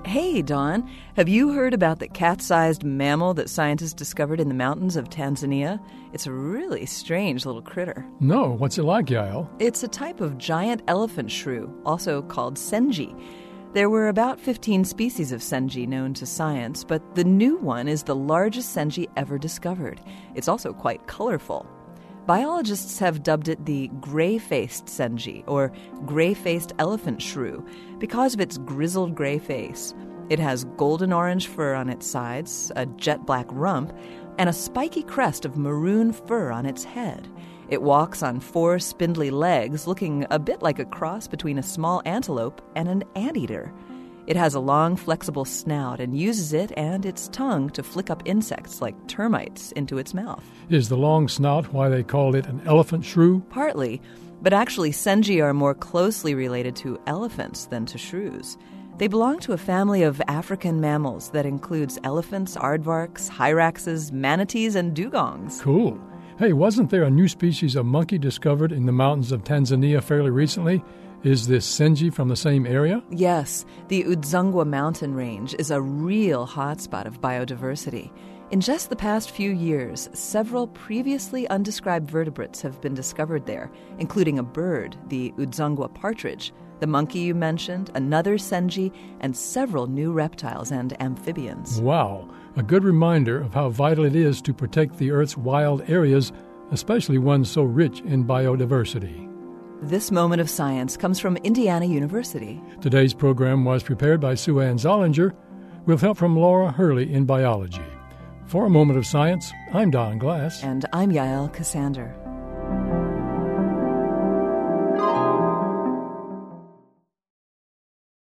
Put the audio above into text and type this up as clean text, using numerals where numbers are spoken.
Hey, Dawn. Have you heard about the cat-sized mammal that scientists discovered in the mountains of Tanzania? It's a really strange little critter. No, what's it like, Yael? It's a type of giant elephant shrew, also called senji. There were about 15 species of senji known to science, but the new one is the largest senji ever discovered. It's also quite colorful. Biologists have dubbed it the gray-faced senji, or gray-faced elephant shrew, because of its grizzled gray face. It has golden-orange fur on its sides, a jet-black rump, and a spiky crest of maroon fur on its head. It walks on 4 spindly legs, looking a bit like a cross between a small antelope and an anteater. It has a long, flexible snout and uses it and its tongue to flick up insects like termites into its mouth. Is the long snout why they called it an elephant shrew? Partly, but actually senji are more closely related to elephants than to shrews. They belong to a family of African mammals that includes elephants, aardvarks, hyraxes, manatees, and dugongs. Cool. Hey, wasn't there a new species of monkey discovered in the mountains of Tanzania fairly recently? Is this senji from the same area? Yes, the Udzungwa mountain range is a real hotspot of biodiversity. In just the past few years, several previously undescribed vertebrates have been discovered there, including a bird, the Udzungwa partridge, the monkey you mentioned, another senji, and several new reptiles and amphibians. Wow, a good reminder of how vital it is to protect the Earth's wild areas, especially ones so rich in biodiversity. This moment of science comes from Indiana University. Today's program was prepared by Sue Ann Zollinger with help from Laura Hurley in biology. For a moment of science, I'm Don Glass. And I'm Yael Cassander.